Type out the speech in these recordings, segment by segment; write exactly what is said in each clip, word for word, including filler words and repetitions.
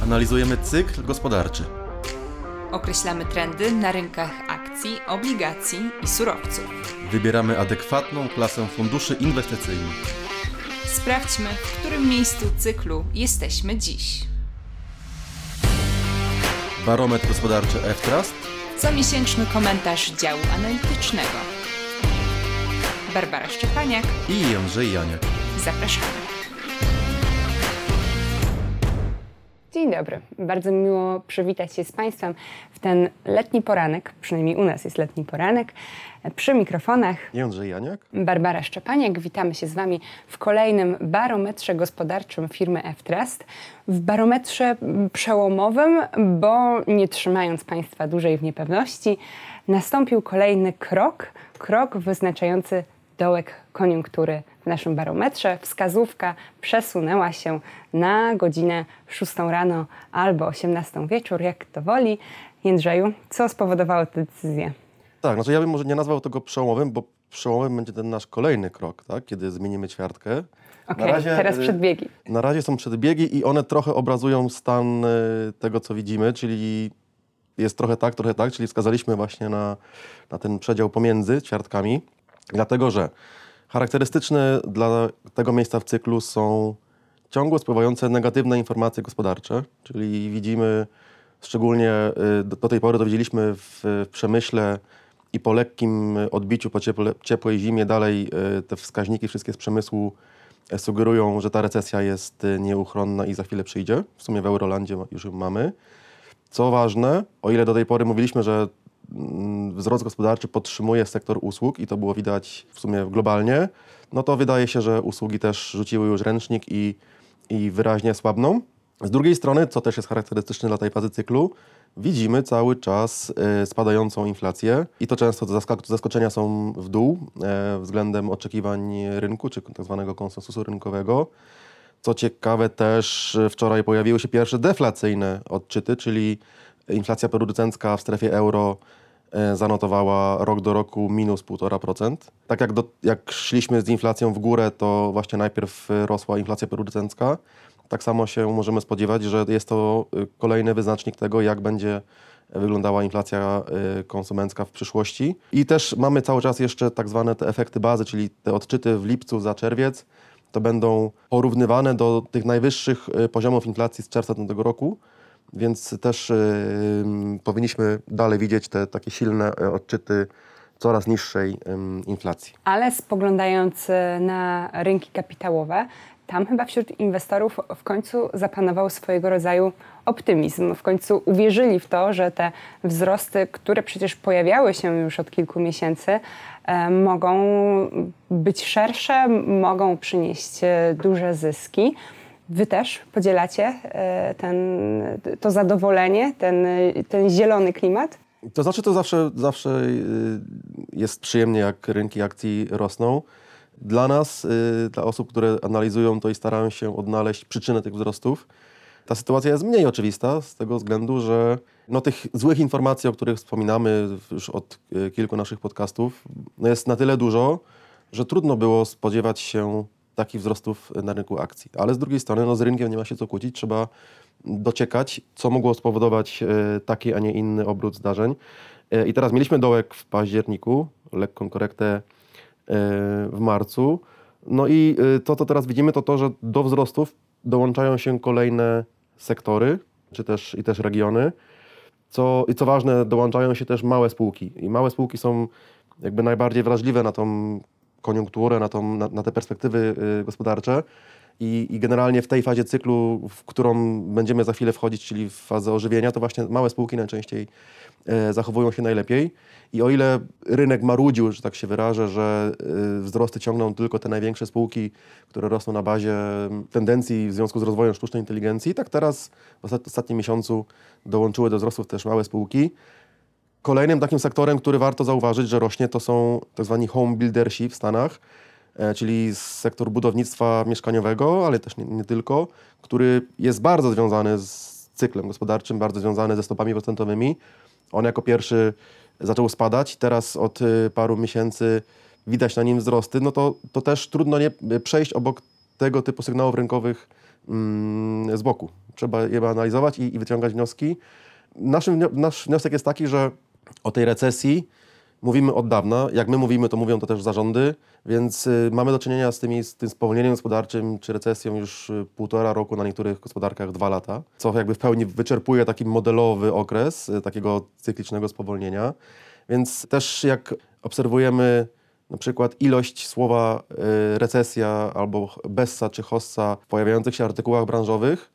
Analizujemy cykl gospodarczy. Określamy trendy na rynkach akcji, obligacji i surowców. Wybieramy adekwatną klasę funduszy inwestycyjnych. Sprawdźmy, w którym miejscu cyklu jesteśmy dziś. Barometr gospodarczy F-Trust. Comiesięczny komentarz działu analitycznego. Barbara Szczepaniak I Jędrzej Janiak. Zapraszamy. Dzień dobry. Bardzo miło przywitać się z Państwem w ten letni poranek, przynajmniej u nas jest letni poranek. Przy mikrofonach Jędrzej Janiak. Barbara Szczepaniak. Witamy się z Wami w kolejnym barometrze gospodarczym firmy F-Trust. W barometrze przełomowym, bo nie trzymając Państwa dłużej w niepewności, nastąpił kolejny krok, krok wyznaczający dołek koniunktury w naszym barometrze. Wskazówka przesunęła się na godzinę szóstą rano albo osiemnastą wieczór, jak to woli. Jędrzeju, co spowodowało tę decyzję? Tak, znaczy ja bym może nie nazwał tego przełomowym, bo przełomem będzie ten nasz kolejny krok, tak? Kiedy zmienimy ćwiartkę. Okej, okay, teraz przedbiegi. Na razie są przedbiegi i one trochę obrazują stan tego, co widzimy, czyli jest trochę tak, trochę tak, czyli wskazaliśmy właśnie na, na ten przedział pomiędzy ćwiartkami, dlatego że charakterystyczne dla tego miejsca w cyklu są ciągło spływające negatywne informacje gospodarcze, czyli widzimy szczególnie do, do tej pory to widzieliśmy w, w przemyśle i po lekkim odbiciu, po cieple, ciepłej zimie dalej te wskaźniki wszystkie z przemysłu sugerują, że ta recesja jest nieuchronna i za chwilę przyjdzie. W sumie w Eurolandzie już ją mamy. Co ważne, o ile do tej pory mówiliśmy, że wzrost gospodarczy podtrzymuje sektor usług i to było widać w sumie globalnie, no to wydaje się, że usługi też rzuciły już ręcznik i, i wyraźnie słabną. Z drugiej strony, co też jest charakterystyczne dla tej fazy cyklu, widzimy cały czas y, spadającą inflację i to często zaskak- zaskoczenia są w dół y, względem oczekiwań rynku, czy tak zwanego konsensusu rynkowego. Co ciekawe też wczoraj pojawiły się pierwsze deflacyjne odczyty, czyli inflacja producencka w strefie euro y, zanotowała rok do roku minus półtora procent. Tak jak, do, jak szliśmy z inflacją w górę, to właśnie najpierw rosła inflacja producencka. Tak samo się możemy spodziewać, że jest to kolejny wyznacznik tego, jak będzie wyglądała inflacja konsumencka w przyszłości. I też mamy cały czas jeszcze tak zwane te efekty bazy, czyli te odczyty w lipcu za czerwiec, to będą porównywane do tych najwyższych poziomów inflacji z czerwca tego roku, więc też yy, powinniśmy dalej widzieć te takie silne odczyty coraz niższej yy, inflacji. Ale spoglądając na rynki kapitałowe, tam chyba wśród inwestorów w końcu zapanował swojego rodzaju optymizm. W końcu uwierzyli w to, że te wzrosty, które przecież pojawiały się już od kilku miesięcy, e, mogą być szersze, mogą przynieść duże zyski. Wy też podzielacie e, ten, to zadowolenie, ten, ten zielony klimat? To znaczy to zawsze, zawsze jest przyjemnie, jak rynki akcji rosną. Dla nas, dla osób, które analizują to i starają się odnaleźć przyczynę tych wzrostów, ta sytuacja jest mniej oczywista z tego względu, że no, tych złych informacji, o których wspominamy już od kilku naszych podcastów, no, jest na tyle dużo, że trudno było spodziewać się takich wzrostów na rynku akcji. Ale z drugiej strony no, z rynkiem nie ma się co kłócić, trzeba dociekać, co mogło spowodować taki, a nie inny obrót zdarzeń. I teraz mieliśmy dołek w październiku, lekką korektę w marcu. No i to, co teraz widzimy, to to, że do wzrostów dołączają się kolejne sektory, czy też, i też regiony. Co, I co ważne, dołączają się też małe spółki. I małe spółki są jakby najbardziej wrażliwe na tą koniunkturę, na, tą, na, na te perspektywy gospodarcze. I, I generalnie w tej fazie cyklu, w którą będziemy za chwilę wchodzić, czyli w fazę ożywienia, to właśnie małe spółki najczęściej e, zachowują się najlepiej. I o ile rynek marudził, że tak się wyrażę, że e, wzrosty ciągną tylko te największe spółki, które rosną na bazie tendencji w związku z rozwojem sztucznej inteligencji, tak teraz w ostatnim miesiącu dołączyły do wzrostów też małe spółki. Kolejnym takim sektorem, który warto zauważyć, że rośnie, to są tak zwani home buildersi w Stanach, czyli sektor budownictwa mieszkaniowego, ale też nie, nie tylko, który jest bardzo związany z cyklem gospodarczym, bardzo związany ze stopami procentowymi. On jako pierwszy zaczął spadać, teraz od paru miesięcy widać na nim wzrosty, no to, to też trudno nie przejść obok tego typu sygnałów rynkowych mm, z boku. Trzeba je analizować i, i wyciągać wnioski. Naszym, nasz wniosek jest taki, że o tej recesji mówimy od dawna. Jak my mówimy, to mówią to też zarządy, więc y, mamy do czynienia z, tymi, z tym spowolnieniem gospodarczym czy recesją już y, półtora roku, na niektórych gospodarkach dwa lata, co jakby w pełni wyczerpuje taki modelowy okres y, takiego cyklicznego spowolnienia. Więc też jak obserwujemy na przykład ilość słowa y, recesja albo bessa czy hossa w pojawiających się artykułach branżowych,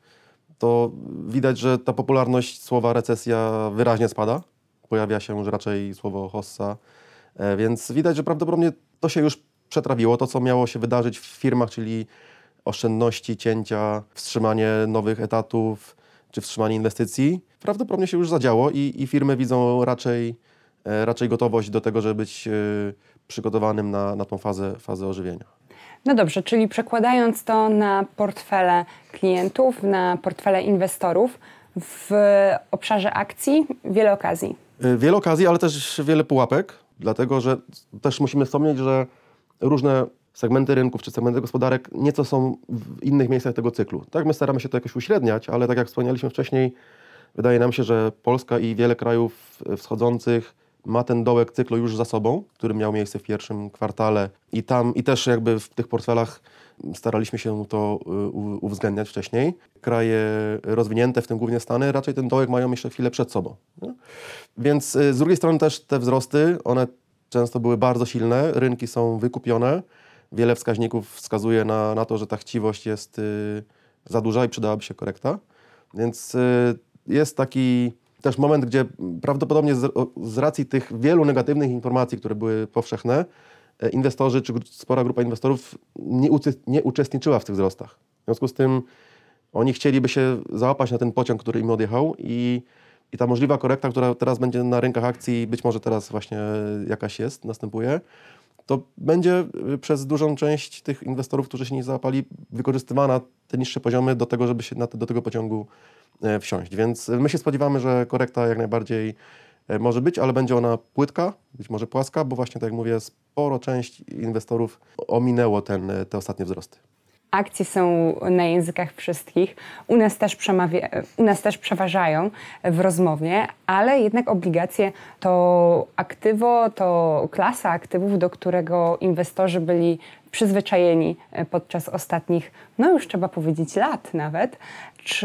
to widać, że ta popularność słowa recesja wyraźnie spada. Pojawia się już raczej słowo hossa, e, więc widać, że prawdopodobnie to się już przetrawiło. To, co miało się wydarzyć w firmach, czyli oszczędności, cięcia, wstrzymanie nowych etatów czy wstrzymanie inwestycji, prawdopodobnie się już zadziało i, i firmy widzą raczej, e, raczej gotowość do tego, żeby być e, przygotowanym na, na tą fazę, fazę ożywienia. No dobrze, czyli przekładając to na portfele klientów, na portfele inwestorów, w obszarze akcji wiele okazji. Wiele okazji, ale też wiele pułapek, dlatego że też musimy wspomnieć, że różne segmenty rynków czy segmenty gospodarek nieco są w innych miejscach tego cyklu. Tak, my staramy się to jakoś uśredniać, ale tak jak wspomnieliśmy wcześniej, wydaje nam się, że Polska i wiele krajów wschodzących ma ten dołek cyklu już za sobą, który miał miejsce w pierwszym kwartale i tam i też jakby w tych portfelach staraliśmy się to u, uwzględniać wcześniej. Kraje rozwinięte, w tym głównie Stany, raczej ten dołek mają jeszcze chwilę przed sobą. Nie? Więc z drugiej strony też te wzrosty, one często były bardzo silne, rynki są wykupione. Wiele wskaźników wskazuje na, na to, że ta chciwość jest y, za duża i przydałaby się korekta. Więc y, jest taki też moment, gdzie prawdopodobnie z, z racji tych wielu negatywnych informacji, które były powszechne, inwestorzy czy spora grupa inwestorów nie, nie uczestniczyła w tych wzrostach. W związku z tym oni chcieliby się załapać na ten pociąg, który im odjechał i, i ta możliwa korekta, która teraz będzie na rynkach akcji, być może teraz właśnie jakaś jest, następuje, to będzie przez dużą część tych inwestorów, którzy się nie załapali, wykorzystywana te niższe poziomy do tego, żeby się na te, do tego pociągu wsiąść. Więc my się spodziewamy, że korekta jak najbardziej może być, ale będzie ona płytka, być może płaska, bo właśnie tak jak mówię, sporo część inwestorów ominęło ten, te ostatnie wzrosty. Akcje są na językach wszystkich, u nas też, przemawia, u nas też przeważają w rozmowie, ale jednak obligacje to aktywo, to klasa aktywów, do którego inwestorzy byli przyzwyczajeni podczas ostatnich, no już trzeba powiedzieć lat nawet. Czy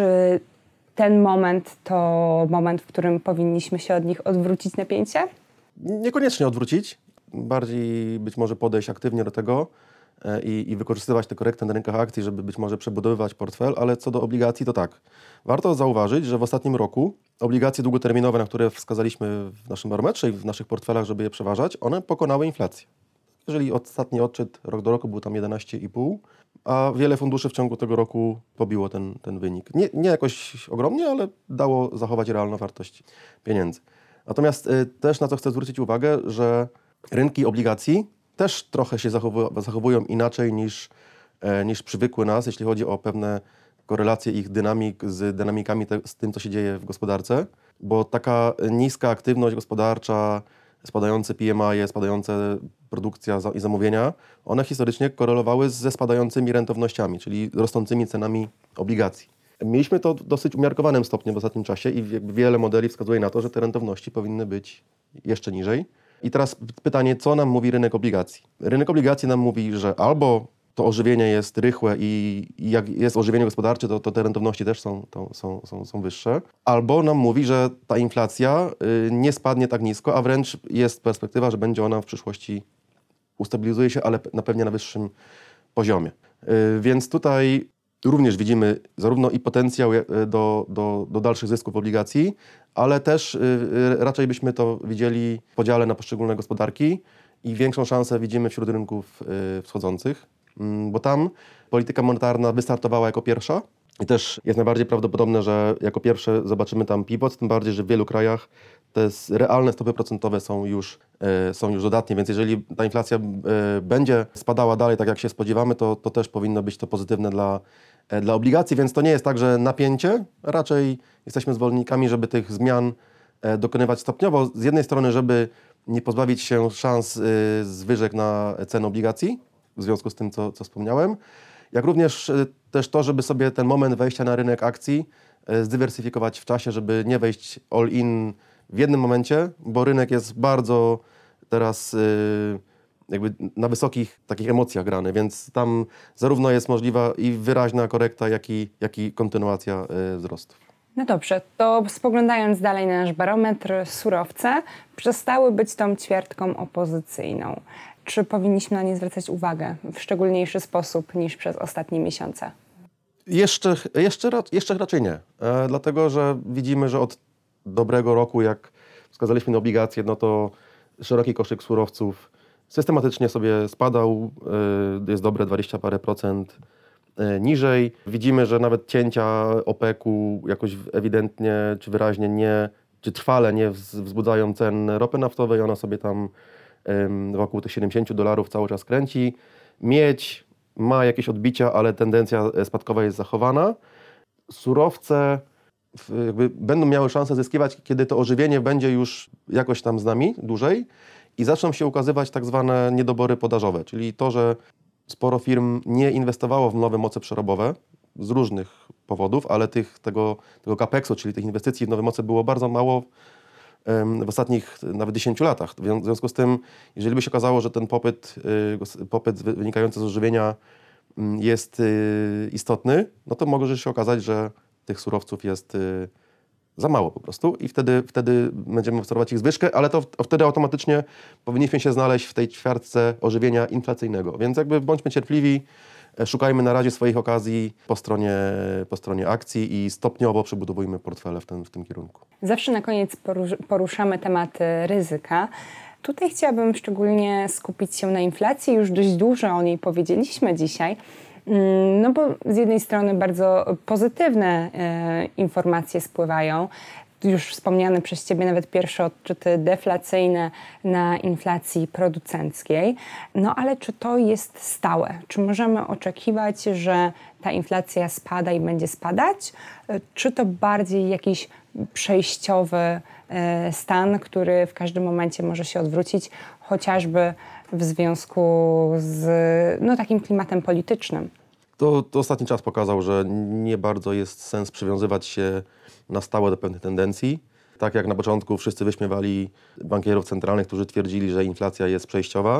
ten moment to moment, w którym powinniśmy się od nich odwrócić napięcie? Niekoniecznie odwrócić, bardziej być może podejść aktywnie do tego i, i wykorzystywać te korekty na rynkach akcji, żeby być może przebudowywać portfel, ale co do obligacji to tak. Warto zauważyć, że w ostatnim roku obligacje długoterminowe, na które wskazaliśmy w naszym barometrze i w naszych portfelach, żeby je przeważać, one pokonały inflację. Jeżeli ostatni odczyt rok do roku był tam jedenaście i pół, a wiele funduszy w ciągu tego roku pobiło ten, ten wynik. Nie, nie jakoś ogromnie, ale dało zachować realną wartość pieniędzy. Natomiast y, też na co chcę zwrócić uwagę, że rynki obligacji też trochę się zachowują, zachowują inaczej niż, e, niż przywykły nas, jeśli chodzi o pewne korelacje ich dynamik z dynamikami te, z tym, co się dzieje w gospodarce, bo taka niska aktywność gospodarcza, spadające P M I, spadające produkcja i zamówienia, one historycznie korelowały ze spadającymi rentownościami, czyli rosnącymi cenami obligacji. Mieliśmy to w dosyć umiarkowanym stopniu w ostatnim czasie i jakby wiele modeli wskazuje na to, że te rentowności powinny być jeszcze niżej. I teraz pytanie, co nam mówi rynek obligacji? Rynek obligacji nam mówi, że albo to ożywienie jest rychłe i, i jak jest ożywienie gospodarcze, to, to te rentowności też są, to, są, są, są wyższe. Albo nam mówi, że ta inflacja y, nie spadnie tak nisko, a wręcz jest perspektywa, że będzie ona w przyszłości ustabilizuje się, ale na pewnie na wyższym poziomie. Y, więc tutaj również widzimy zarówno i potencjał do, do, do dalszych zysków obligacji, ale też y, raczej byśmy to widzieli w podziale na poszczególne gospodarki i większą szansę widzimy wśród rynków y, wschodzących, y, bo tam polityka monetarna wystartowała jako pierwsza i też jest najbardziej prawdopodobne, że jako pierwsze zobaczymy tam pivot, tym bardziej, że w wielu krajach te realne stopy procentowe są już, y, są już dodatnie, więc jeżeli ta inflacja y, będzie spadała dalej, tak jak się spodziewamy, to, to też powinno być to pozytywne dla dla obligacji, więc to nie jest tak, że napięcie, raczej jesteśmy zwolennikami, żeby tych zmian dokonywać stopniowo. Z jednej strony, żeby nie pozbawić się szans zwyżek na ceny obligacji, w związku z tym, co, co wspomniałem, jak również y, też to, żeby sobie ten moment wejścia na rynek akcji y, zdywersyfikować w czasie, żeby nie wejść all in w jednym momencie, bo rynek jest bardzo teraz y, jakby na wysokich takich emocjach grany, więc tam zarówno jest możliwa i wyraźna korekta, jak i, jak i kontynuacja y, wzrostów. No dobrze, to spoglądając dalej na nasz barometr, surowce przestały być tą ćwiartką opozycyjną. Czy powinniśmy na nie zwracać uwagę w szczególniejszy sposób niż przez ostatnie miesiące? Jeszcze, jeszcze, ra- jeszcze raczej nie, e, dlatego że widzimy, że od dobrego roku, jak wskazaliśmy na obligacje, no to szeroki koszyk surowców systematycznie sobie spadał, e, jest dobre dwadzieścia parę procent e, niżej. Widzimy, że nawet cięcia opeku jakoś ewidentnie czy wyraźnie nie, czy trwale nie wz- wzbudzają cen ropy naftowej, ona sobie tam em, wokół tych siedemdziesiąt dolarów cały czas kręci. Miedź ma jakieś odbicia, ale tendencja spadkowa jest zachowana. Surowce w- jakby będą miały szansę zyskiwać, kiedy to ożywienie będzie już jakoś tam z nami dłużej i zaczną się ukazywać tak zwane niedobory podażowe, czyli to, że sporo firm nie inwestowało w nowe moce przerobowe z różnych powodów, ale tych, tego, tego capexu, czyli tych inwestycji w nowe moce było bardzo mało em, w ostatnich nawet dziesięciu latach. W zwią- w związku z tym, jeżeli by się okazało, że ten popyt, y, gos- popyt wy- wynikający z ożywienia mm, jest y, istotny, no to może się okazać, że tych surowców jest y, za mało po prostu i wtedy, wtedy będziemy obserwować ich zwyżkę, ale to w- wtedy automatycznie powinniśmy się znaleźć w tej ćwiartce ożywienia inflacyjnego. Więc jakby bądźmy cierpliwi, e, szukajmy na razie swoich okazji po stronie, po stronie akcji i stopniowo przebudowujmy portfele w, ten, w tym kierunku. Zawsze na koniec porusz- poruszamy tematy ryzyka. Tutaj chciałabym szczególnie skupić się na inflacji. Już dość dużo o niej powiedzieliśmy dzisiaj. Mm, No bo z jednej strony bardzo pozytywne e, informacje spływają. Już wspomniane przez Ciebie nawet pierwsze odczyty deflacyjne na inflacji producenckiej. No ale czy to jest stałe? Czy możemy oczekiwać, że ta inflacja spada i będzie spadać? E, Czy to bardziej jakiś przejściowy e, stan, który w każdym momencie może się odwrócić, chociażby w związku z no, takim klimatem politycznym? To, to ostatni czas pokazał, że nie bardzo jest sens przywiązywać się na stałe do pewnych tendencji. Tak jak na początku wszyscy wyśmiewali bankierów centralnych, którzy twierdzili, że inflacja jest przejściowa.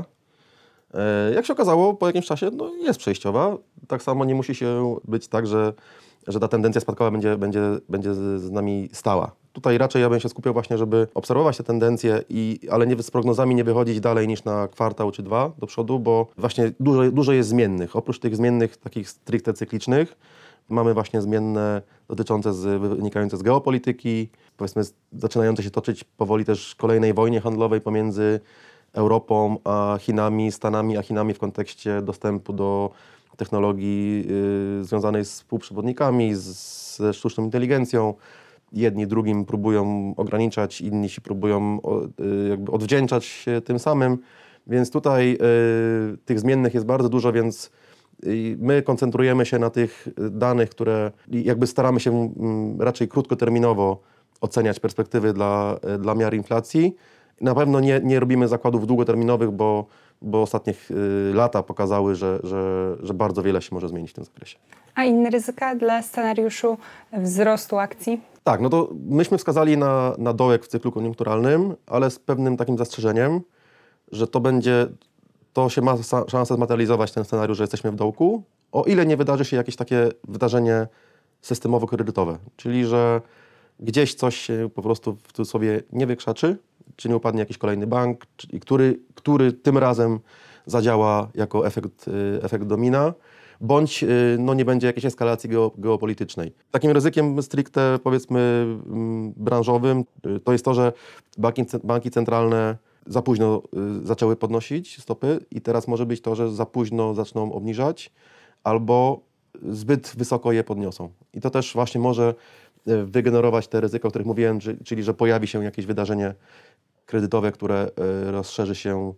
E, Jak się okazało, po jakimś czasie no, jest przejściowa. Tak samo nie musi się być tak, że, że ta tendencja spadkowa będzie, będzie, będzie z, z nami stała. Tutaj raczej ja bym się skupiał właśnie, żeby obserwować te tendencje, i, ale nie, z prognozami nie wychodzić dalej niż na kwartał czy dwa do przodu, bo właśnie dużo, dużo jest zmiennych. Oprócz tych zmiennych takich stricte cyklicznych mamy właśnie zmienne dotyczące z, wynikające z geopolityki, powiedzmy z- zaczynające się toczyć powoli też kolejnej wojnie handlowej pomiędzy Europą a Chinami, Stanami a Chinami w kontekście dostępu do technologii y, związanej z półprzewodnikami, z, ze sztuczną inteligencją. Jedni drugim próbują ograniczać, inni się próbują o, y, jakby odwdzięczać się tym samym. Więc tutaj y, tych zmiennych jest bardzo dużo, więc y, my koncentrujemy się na tych danych, które i jakby staramy się mm, raczej krótkoterminowo oceniać perspektywy dla, y, dla miar inflacji. Na pewno nie, nie robimy zakładów długoterminowych, bo, bo ostatnie y, lata pokazały, że, że, że bardzo wiele się może zmienić w tym zakresie. A inne ryzyka dla scenariuszu wzrostu akcji? Tak, no to myśmy wskazali na, na dołek w cyklu koniunkturalnym, ale z pewnym takim zastrzeżeniem, że to będzie, to się ma sa- szansę zmaterializować ten scenariusz, że jesteśmy w dołku, o ile nie wydarzy się jakieś takie wydarzenie systemowo-kredytowe, czyli że gdzieś coś się po prostu w cudzysłowie nie wykrzaczy, czy nie upadnie jakiś kolejny bank, czy, który, który tym razem zadziała jako efekt, y, efekt domina, bądź y, no, nie będzie jakiejś eskalacji geo, geopolitycznej. Takim ryzykiem stricte, powiedzmy, mm, branżowym y, to jest to, że banki, ce- banki centralne za późno y, zaczęły podnosić stopy i teraz może być to, że za późno zaczną obniżać albo zbyt wysoko je podniosą. I to też właśnie może y, wygenerować te ryzyka, o których mówiłem, czy- czyli że pojawi się jakieś wydarzenie kredytowe, które y, rozszerzy się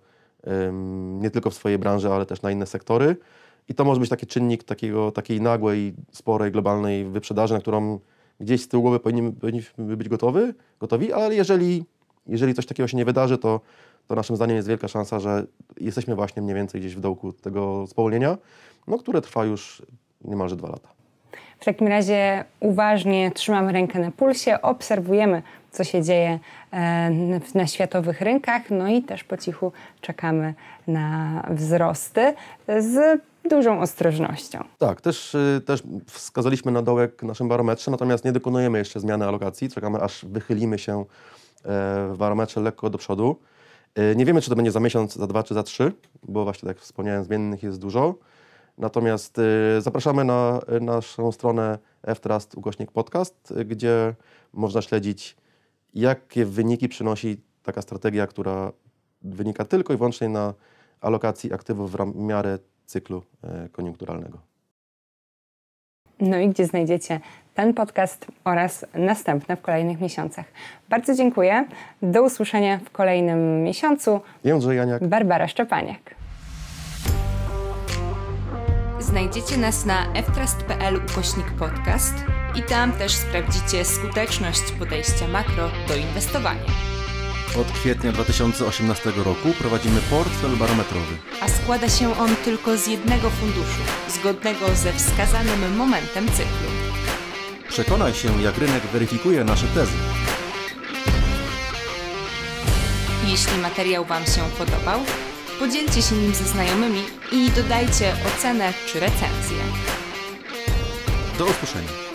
ym, nie tylko w swojej branży, ale też na inne sektory. I to może być taki czynnik takiego, takiej nagłej, sporej, globalnej wyprzedaży, na którą gdzieś z tyłu głowy powinniśmy, powinniśmy być gotowy, gotowi, ale jeżeli, jeżeli coś takiego się nie wydarzy, to, to naszym zdaniem jest wielka szansa, że jesteśmy właśnie mniej więcej gdzieś w dołku tego spowolnienia, no, które trwa już niemalże dwa lata. W takim razie uważnie trzymamy rękę na pulsie, obserwujemy, co się dzieje na światowych rynkach, no i też po cichu czekamy na wzrosty z dużą ostrożnością. Tak, też, też wskazaliśmy na dołek w naszym barometrze, natomiast nie dokonujemy jeszcze zmiany alokacji, czekamy aż wychylimy się w barometrze lekko do przodu. Nie wiemy, czy to będzie za miesiąc, za dwa czy za trzy, bo właśnie tak jak wspomniałem, zmiennych jest dużo. Natomiast y, zapraszamy na y, naszą stronę F-Trust ukośnik podcast, y, gdzie można śledzić, jakie wyniki przynosi taka strategia, która wynika tylko i wyłącznie na alokacji aktywów w ram- miarę cyklu y, koniunkturalnego. No i gdzie znajdziecie ten podcast oraz następne w kolejnych miesiącach. Bardzo dziękuję. Do usłyszenia w kolejnym miesiącu. Jędrzej Janiak. Barbara Szczepaniak. Znajdziecie nas na ftrust.pl ukośnik podcast i tam też sprawdzicie skuteczność podejścia makro do inwestowania. Od kwietnia dwa tysiące osiemnastego roku prowadzimy portfel barometrowy. A składa się on tylko z jednego funduszu, zgodnego ze wskazanym momentem cyklu. Przekonaj się, jak rynek weryfikuje nasze tezy. Jeśli materiał Wam się podobał, podzielcie się nim ze znajomymi i dodajcie ocenę czy recenzję. Do usłyszenia.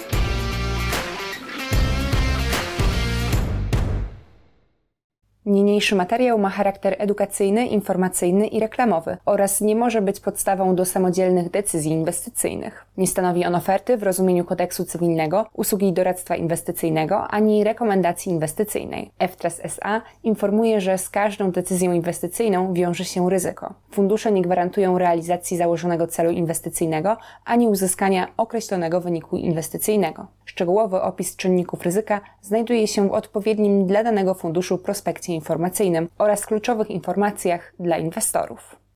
Niniejszy materiał ma charakter edukacyjny, informacyjny i reklamowy oraz nie może być podstawą do samodzielnych decyzji inwestycyjnych. Nie stanowi on oferty w rozumieniu kodeksu cywilnego, usługi doradztwa inwestycyjnego ani rekomendacji inwestycyjnej. F-Trust S A informuje, że z każdą decyzją inwestycyjną wiąże się ryzyko. Fundusze nie gwarantują realizacji założonego celu inwestycyjnego ani uzyskania określonego wyniku inwestycyjnego. Szczegółowy opis czynników ryzyka znajduje się w odpowiednim dla danego funduszu prospekcie informacyjnym oraz kluczowych informacjach dla inwestorów.